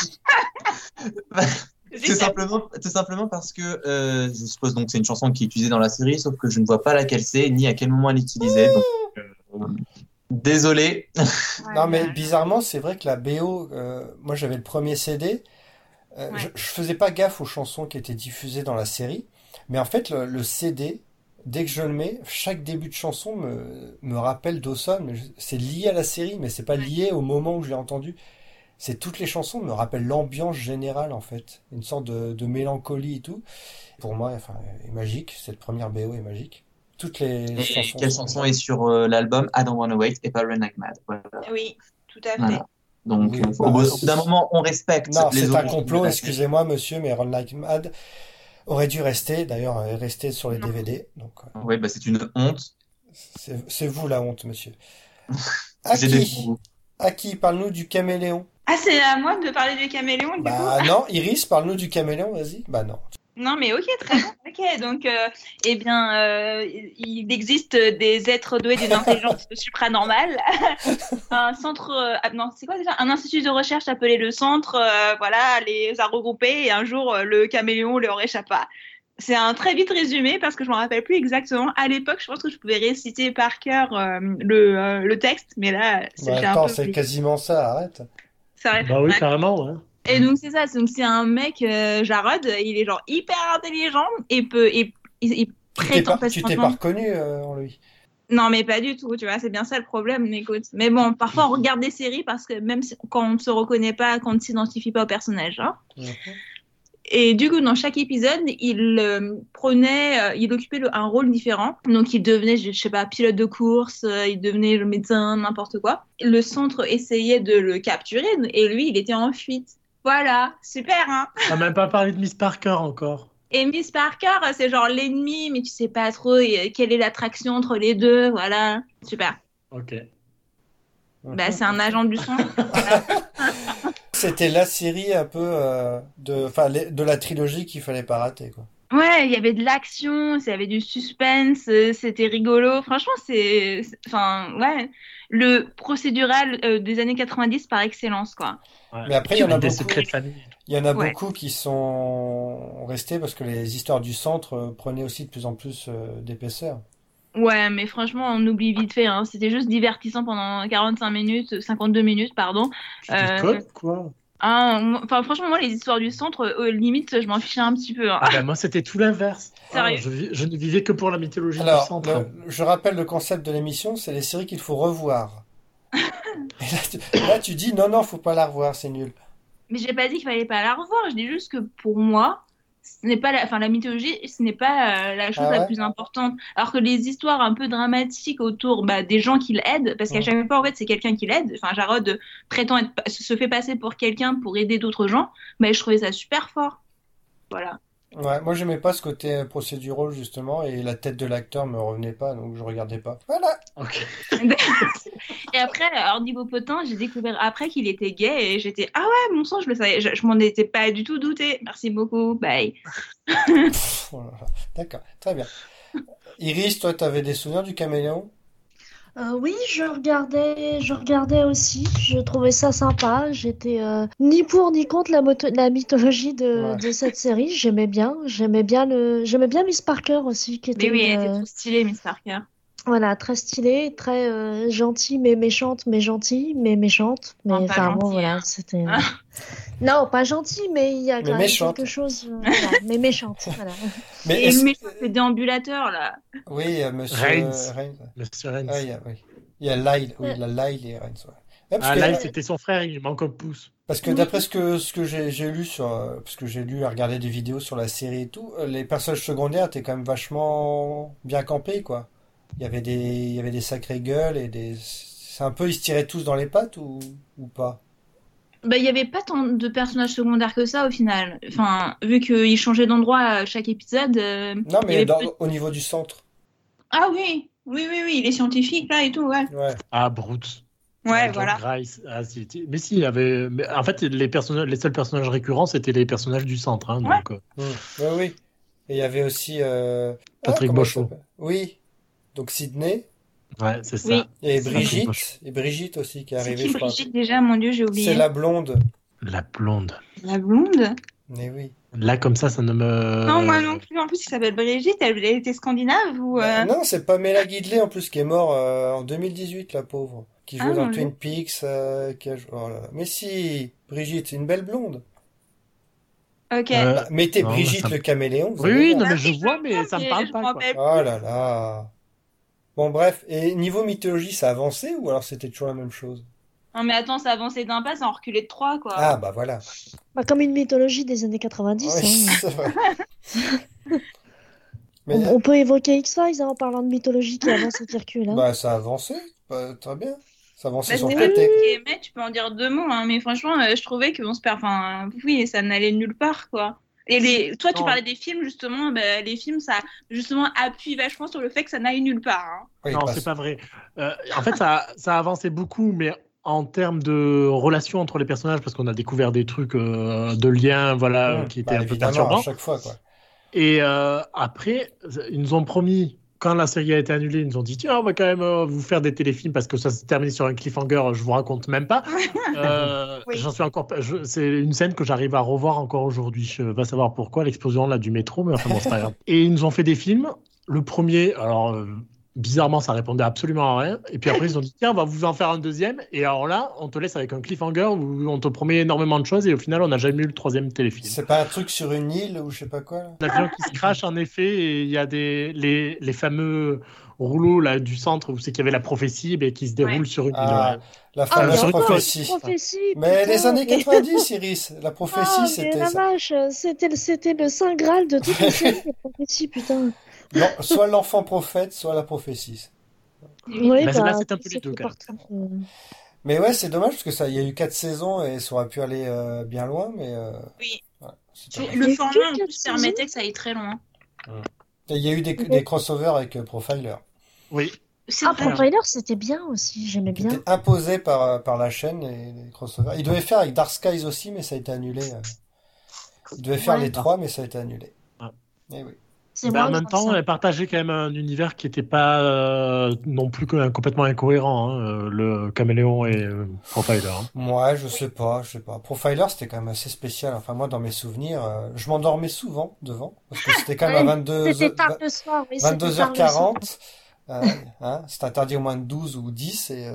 Tout simplement, tout simplement parce que euh, je suppose donc que c'est une chanson qui est utilisée dans la série, sauf que je ne vois pas laquelle c'est, ni à quel moment elle est utilisée. Donc, euh, désolé. Ouais, Non, mais ouais. bizarrement, c'est vrai que la B O, euh, moi j'avais le premier C D, euh, Ouais. je, je faisais pas gaffe aux chansons qui étaient diffusées dans la série, mais en fait, le, le C D, dès que je le mets, chaque début de chanson me, me rappelle Dawson, mais je- c'est lié à la série, mais c'est pas Ouais. lié au moment où je l'ai entendu. C'est toutes les chansons me rappellent l'ambiance générale, en fait. Une sorte de, de mélancolie et tout. Pour moi, enfin, est magique. Cette première B O est magique. Toutes les Et chansons quelle sont- chanson est sur euh, l'album I Don't Wanna Wait et pas Run Like Mad. Voilà. Oui, tout à fait. Voilà. Donc, Oui, euh, faut- bah, au bout au c'est- bout d'un moment, on respecte Non, les c'est un origines complot, de la série. excusez-moi, monsieur, mais Run Like Mad aurait dû rester, d'ailleurs, euh, rester sur les Non. D V D. Donc, euh, Oui, bah, c'est une honte. c'est c'est vous la honte, monsieur. J'ai des Aki, goûts. Aki, parle-nous du caméléon. Ah, c'est à moi de parler du caméléon, du coup? Bah non, Iris, parle-nous du caméléon, vas-y. Bah non. Non, mais ok, très bien. Ok, donc, euh, eh bien, euh, il existe des êtres doués d'une intelligence supranormale. Un centre, euh, ah, non, c'est quoi déjà? Un institut de recherche appelé le Centre, euh, voilà, les a regroupés et un jour, euh, le caméléon leur échappa. C'est un très vite résumé parce que je me rappelle plus exactement. À l'époque, je pense que je pouvais réciter par cœur euh, le, euh, le texte, mais là, c'est Bah, j'ai un attends, peu c'est oublié. quasiment ça, arrête. Ça aurait- Bah oui, Ouais. carrément, ouais. Et donc c'est ça, c'est- donc c'est un mec, euh, Jarod, il est genre hyper intelligent et peut et, et, et Tu t'es prétend pas, parce tu que t'es pas franchement- reconnu euh, en lui. Non mais pas du tout, tu vois, c'est bien ça le problème, mais écoute. Mais bon, parfois on regarde des séries parce que même si, quand on ne se reconnaît pas, quand on ne s'identifie pas au personnage, hein. Mhm. Et du coup, dans chaque épisode, il euh, prenait, euh, il occupait le- un rôle différent. Donc, il devenait, je, je sais pas, pilote de course, euh, il devenait le médecin, n'importe quoi. Le centre essayait de le capturer et lui, il était en fuite. Voilà, super, hein. On n'a même pas parlé de Miss Parker encore. Et Miss Parker, c'est genre l'ennemi, mais tu sais pas trop euh, quelle est l'attraction entre les deux. Voilà, super. Ok. Bah, c'est un agent du son. Voilà. C'était la série un peu euh, de, enfin, les- de la trilogie qu'il fallait pas rater, quoi. Ouais, il y avait de l'action, il y avait du suspense, euh, c'était rigolo. Franchement, c'est, c'est- enfin, ouais, le procédural euh, des années quatre-vingt-dix par excellence, quoi. Ouais. Mais après, il y en a des beaucoup. secrets de famille. Il y en a Ouais. beaucoup qui sont restés parce que les histoires du centre euh, prenaient aussi de plus en plus euh, d'épaisseur. Ouais, mais franchement, on oublie vite fait, hein. C'était juste divertissant pendant quarante-cinq minutes, cinquante-deux minutes, pardon. Tu Euh, déconnes, quoi? Ah, moi- enfin, franchement, moi, les histoires du centre, euh, limite, je m'en fichais un petit peu, hein. Ah bah, moi, c'était tout l'inverse. Sérieux? Ah, je, vis- je ne vivais que pour la mythologie du Alors, centre. le- je rappelle le concept de l'émission, c'est les séries qu'il faut revoir. Et là, tu, là, tu dis non, non, faut pas la revoir, c'est nul. Mais j'ai pas dit qu'il fallait pas la revoir. Je dis juste que pour moi, ce n'est pas la, enfin, la mythologie, ce n'est pas euh, la chose Ah la ouais plus importante. Alors que les histoires un peu dramatiques autour bah, des gens qui l'aident, parce qu'à Ouais. chaque fois, en fait, c'est quelqu'un qui l'aide. Enfin, Jarod prétend être, se fait passer pour quelqu'un pour aider d'autres gens. Mais je trouvais ça super fort. Voilà. Ouais, moi j'aimais pas ce côté procédural justement et la tête de l'acteur me revenait pas donc je regardais pas. Voilà. Ok. Et après, alors niveau potin, j'ai découvert après qu'il était gay et j'étais ah ouais, mon sang, je le savais, je, je m'en étais pas du tout douté. Merci beaucoup, bye. Pff, oh là là. D'accord, très bien. Iris, toi t'avais des souvenirs du caméléon? Euh, oui, je regardais, je regardais aussi. Je trouvais ça sympa. J'étais euh, ni pour ni contre la, moto- la mythologie de, Ouais. de cette série. J'aimais bien. J'aimais bien le, j'aimais bien Miss Parker aussi, qui était Mais oui, une, elle était euh, trop stylée, Miss Parker. voilà, très stylée, très euh, gentille mais méchante, mais gentille mais méchante. Mais Non, pas enfin bon, gentille, voilà, hein. c'était. euh, Non, pas gentille, mais il y a Mais quand même méchante. quelque chose. euh, voilà, mais méchante, voilà. Mais Et est-ce- le méchant, c'est déambulateur, là. Oui, euh, monsieur Reigns. Reigns. Monsieur Reigns. Ah, il y a, oui. Il y a Lyle, oui, il y a Lyle et Reigns. Ouais. Ouais, parce Ah, que, là, c'était son frère, il manque un pouce. parce que d'après ce que, ce que j'ai, j'ai lu sur, euh, parce que j'ai lu et regardé des vidéos sur la série et tout, euh, les personnages secondaires étaient quand même vachement bien campés, quoi. Il y avait des, il y avait des sacrées gueules et des, c'est un peu, ils se tiraient tous dans les pattes ou, ou pas? Bah, il y avait pas tant de personnages secondaires que ça, au final. Enfin, vu qu'ils changeaient d'endroit à chaque épisode, euh, Non, il y mais avait dans- peu- au niveau du centre. Ah oui, oui, oui, oui, les scientifiques, là, et tout, ouais. Ouais. Ah, Brute. Ouais, John voilà. Grice. Ah, si, si. Mais si, il y avait. Mais en fait, les, personnages, les seuls personnages récurrents, c'était les personnages du centre. Hein, Ouais. donc, euh, Mm. Oui, oui. Et il y avait aussi, euh... ah, Patrick comment il Bochot. s'appelle Oui. Donc Sydney ouais, c'est ça. Oui. et C'est Brigitte. Patrick Et Brigitte aussi qui est C'est arrivée, qui je crois. Brigitte, déjà? Mon Dieu, j'ai oublié. C'est la blonde. La blonde. La blonde? Mais oui. Là, comme ça, ça ne me. Non, moi non plus. En plus, il s'appelle Brigitte. Elle, elle était scandinave ou... Bah, euh, non, c'est Pamela Gidley en plus qui est mort euh, en deux mille dix-huit, la pauvre. Qui jouait Ah, dans mon Twin Dieu. Peaks. euh, qui a... jou- oh là là. Mais si, Brigitte, c'est une belle blonde. Ok. Euh, Bah, mettez non, Brigitte ça me- le caméléon. vous Oui, allez oui, voir. non, mais Ah je oui, vois, je mais vois, ça me mais parle je pas. m'en Quoi. rappelle. Oh là là. Bon, bref. Et niveau mythologie, ça a avancé ou alors c'était toujours la même chose? Non, mais attends, ça avançait d'un pas, ça en reculait de trois, quoi. Ah, bah voilà. Bah, comme une mythologie des années quatre-vingt-dix. Oui, hein. c'est vrai. Mais On, on peut évoquer X-Files hein, en parlant de mythologie qui avance et qui recule. Hein. bah, ça a avancé. Bah, très bien. Ça a avancé Bah, sur c'est le vrai côté. que mais tu peux en dire deux mots, hein, mais franchement, euh, je trouvais qu'on se perd. Enfin, oui, ça n'allait nulle part, quoi. Et les... toi, tu Non. parlais des films, justement, bah, les films, ça justement appuie vachement sur le fait que ça n'aille nulle part. Hein. Oui, Non, parce- c'est pas vrai. Euh, en fait, ça, ça a avancé beaucoup, mais en termes de relations entre les personnages, parce qu'on a découvert des trucs euh, de liens, voilà, Mmh, qui bah, étaient un peu évidemment, perturbants. à chaque fois, quoi. Et euh, après, ils nous ont promis, quand la série a été annulée, ils nous ont dit tiens, on va quand même euh, vous faire des téléfilms parce que ça s'est terminé sur un cliffhanger, je vous raconte même pas. Euh, Oui. J'en suis encore. pas- je- C'est une scène que j'arrive à revoir encore aujourd'hui. Je vais savoir pourquoi l'explosion là du métro, mais enfin bon, c'est pas grave. Et ils nous ont fait des films. Le premier, alors euh, bizarrement, ça répondait absolument à rien. Et puis après, ils ont dit tiens, on va vous en faire un deuxième. Et alors là, on te laisse avec un cliffhanger où on te promet énormément de choses et au final, on n'a jamais eu le troisième téléfilm. C'est pas un truc sur une île ou je sais pas quoi, là? Un avion qui se crache en effet et il y a des les, les fameux rouleaux là du centre où c'est qu'il y avait la prophétie ben, qui se déroule Ouais. sur une île. Ah, ouais. la Ah, fameuse mais encore, prophétie. prophétie, Mais putain, les années mais- quatre-vingt-dix, Iris, la prophétie, Ah, mais c'était la ça. vache, c'était le, c'était le saint graal de toutes les séries, la prophétie, putain. Non, soit l'enfant prophète, soit la prophétie. Oui, Bah, bah, là, c'est un peu les deux, fait quand même. partie, euh, Mais ouais, c'est dommage parce que ça, il y a eu quatre saisons et ça aurait pu aller euh, bien loin, mais euh, Oui. ouais, c'est Tu- pas Le Mais format, que en quatre plus, permettait que ça aille très loin. grave. Et il y a eu des, des crossovers avec euh, Profiler, Oui. C'est Ah, vrai. Profiler, c'était bien aussi, j'aimais qui bien. étaient imposés par, euh, par la chaîne, et les crossovers. Ils devaient faire avec Dark Skies aussi, mais ça a été annulé. euh. Ils devaient faire Ouais. les trois, mais ça a été annulé. Ah. Eh oui. C'est Bah, moins en même grave, temps, ça. elle partageait quand même un univers qui n'était pas euh, non plus que- complètement incohérent, hein, euh, le Caméléon et euh, Profiler. hein. Moi, je sais pas, je sais pas. Profiler, c'était quand même assez spécial. Enfin, moi, dans mes souvenirs, euh, je m'endormais souvent devant, parce que c'était quand même à Oui, vingt-deux C'était tard le soir, oui, c'était vingt-deux tard heures le soir. quarante. Euh, hein, c'est interdit au moins de douze ou dix. Et, euh...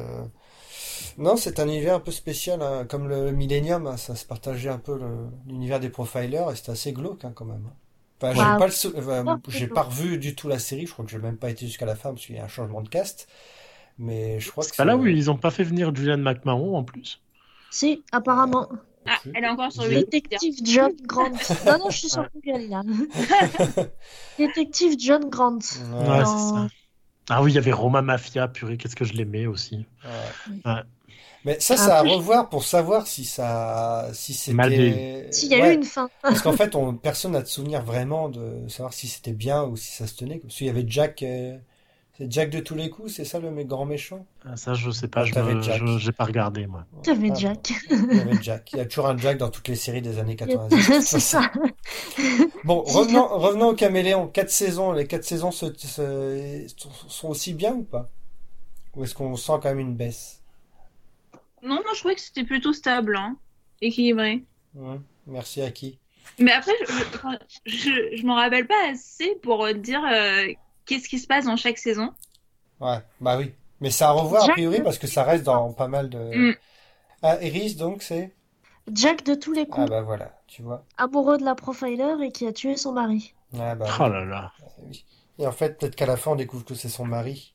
Non, c'est un univers un peu spécial, hein, comme le Millennium. Hein, ça se partageait un peu le- l'univers des Profilers, et c'était assez glauque hein, quand même. Enfin, j'ai Ah, pas le sou- enfin, Ah, j'ai pas revu du tout la série. Je crois que j'ai même pas été jusqu'à la fin parce qu'il y a un changement de cast. Mais je crois que C'est pas là où ils n'ont pas fait venir Julian McMahon en plus. Si, apparemment. Ah, elle est encore sur J'ai- le Détective John Grant. Non, non, je suis sur Ouais. Google là. Détective John Grant. Ouais. Ouais, Dans- c'est ça. Ah oui, il y avait Roma Mafia, purée, qu'est-ce que je l'aimais aussi. Ouais. Ouais. Mais ça, c'est à revoir pour savoir si ça, si c'était. S'il y a ouais. eu une fin. Parce qu'en fait, on, personne n'a de souvenir vraiment de savoir si c'était bien ou si ça se tenait. Parce qu'il y avait Jack, euh... c'est Jack de tous les coups, c'est ça le grand méchant? Ah, ça, je sais pas, ah, je, me... je j'ai pas regardé moi. T'avais ah, Jack. Il y avait Jack. Il y a toujours un Jack dans toutes les séries des années quatre-vingt-dix. C'est ça. Bon, revenons, revenons au Caméléon. Quatre saisons, les quatre saisons se, se, sont aussi bien ou pas? Ou est-ce qu'on sent quand même une baisse? Non, moi je trouvais que c'était plutôt stable, hein. Équilibré. Mmh. Merci à qui? Mais après, je, je, je m'en rappelle pas assez pour dire euh, qu'est-ce qui se passe dans chaque saison. Ouais, bah oui. Mais c'est à revoir Jack a priori parce que ça reste dans pas mal de... Mm. Ah, Iris, donc, c'est Jack de tous les coups. Ah bah voilà, tu vois. Amoureux de la profiler et qui a tué son mari. Ah bah oh là là. Oui. Et en fait, peut-être qu'à la fin, on découvre que c'est son mari.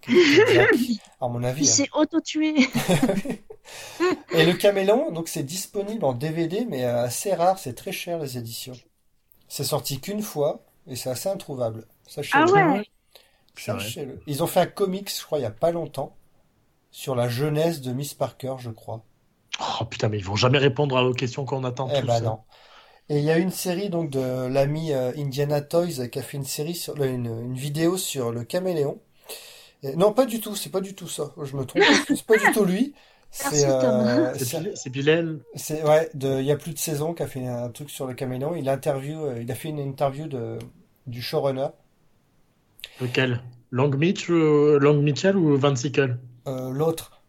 À mon avis. Il hein. s'est auto-tué. Et le Caméléon, donc c'est disponible en D V D, mais assez rare, c'est très cher les éditions. C'est sorti qu'une fois et c'est assez introuvable. Sachez-le. Ah ouais. Sachez-le. Ils ont fait un comics, je crois, il y a pas longtemps, sur la jeunesse de Miss Parker, je crois. Oh putain, mais ils vont jamais répondre aux questions qu'on attend. Eh tous, ben ça. non. Et il y a une série donc de l'ami euh, Indiana Toys qui a fait une série sur une, une vidéo sur le Caméléon. Et, non, pas du tout, c'est pas du tout ça. Je me trompe. C'est pas du tout lui. C'est euh, c'est Bilal. C'est ouais, de il y a plus de saison qui a fait un truc sur le Caméléon. Il interview, euh, il a fait une interview de du showrunner. Lequel? Long Mitch, euh, Long Mitchell ou Van Sickle? Euh, l'autre.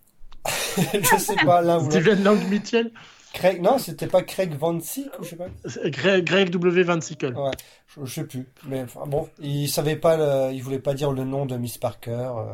Je sais pas l'un ou l'autre. Steven Long Mitchell? Craig, non, c'était pas Craig Van Sick ou je sais pas. Greg, Greg W. Van Sickle. Ouais, je, je sais plus. Mais enfin, bon, il savait pas, le, il voulait pas dire le nom de Miss Parker. Euh,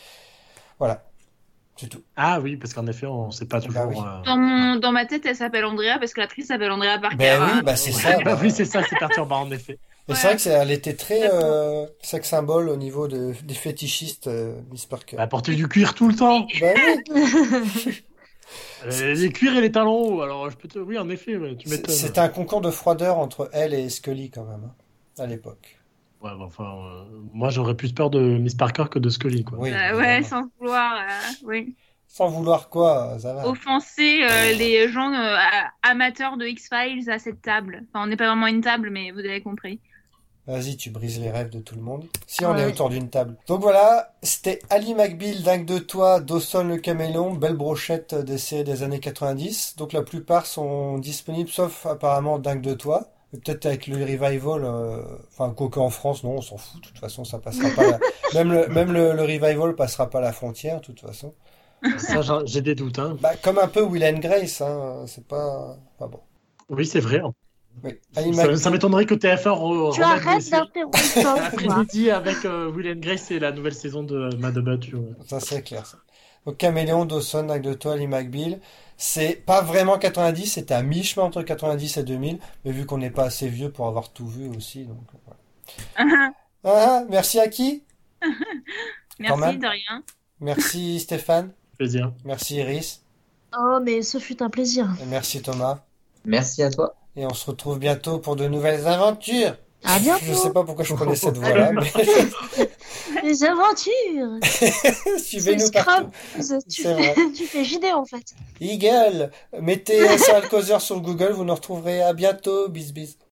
voilà, c'est tout. Ah oui, parce qu'en effet, on sait pas toujours. Bah oui. euh... Dans, mon, dans ma tête, elle s'appelle Andrea parce que l'actrice s'appelle Andrea Parker. Ben oui, bah c'est ça. Bah... oui, c'est ça, c'est perturbant en effet. Et ouais. C'est vrai que c'est, elle était très euh, sex symbole au niveau de, des fétichistes, euh, Miss Parker. Elle portait du cuir tout le temps. Bah oui. Euh, les cuirs et les talons hauts, alors je peux te... oui en effet, ouais, tu m'étonnes. C'était un concours de froideur entre elle et Scully quand même, hein, à l'époque. Ouais, bah, enfin, euh, moi j'aurais plus peur de Miss Parker que de Scully, quoi. Oui, euh, ouais, sans vouloir, euh, oui. Sans vouloir quoi, ça va. Offenser euh, les gens euh, amateurs de X-Files à cette table. Enfin, on n'est pas vraiment une table, mais vous avez compris. Vas-y, tu brises les rêves de tout le monde. Si on ouais. est autour d'une table. Donc voilà, c'était Ali McBeal, Dingue de toi, Dawson le Caméléon, belle brochette des séries des années quatre-vingt-dix. Donc la plupart sont disponibles, sauf apparemment Dingue de toi. Et peut-être avec le revival, euh... enfin quoique en France, non, on s'en fout. De toute façon, ça passera pas. La... Même le même le, le revival passera pas la frontière, de toute façon. Ça, j'ai des doutes. Hein. Bah comme un peu Will and Grace, hein. C'est pas pas bon. Oui, c'est vrai. Oui. Ça, ça m'étonnerait que T F un re- tu arrêtes d'interrompre après-midi avec euh, Will and Grace et la nouvelle saison de Mad About You. Ça c'est clair. Ça. Donc Caméléon, Dawson, Dingue de toi, Ali McBeal, c'est pas vraiment quatre-vingt-dix, c'était à mi-chemin entre quatre-vingt-dix et deux mille, mais vu qu'on n'est pas assez vieux pour avoir tout vu aussi, donc voilà. Ah, merci à qui? Merci de rien. Merci Stéphane. Plaisir. Merci Iris. Oh mais ce fut un plaisir. Et merci Thomas. Merci à toi. Et on se retrouve bientôt pour de nouvelles aventures. À bientôt. Je sais pas pourquoi je connais cette voix-là. Mais... Les aventures. Suivez-nous partout. Tu, tu fais J D en fait. Eagle. Mettez Serial Causeur sur Google, vous nous retrouverez. À bientôt. Bis bis.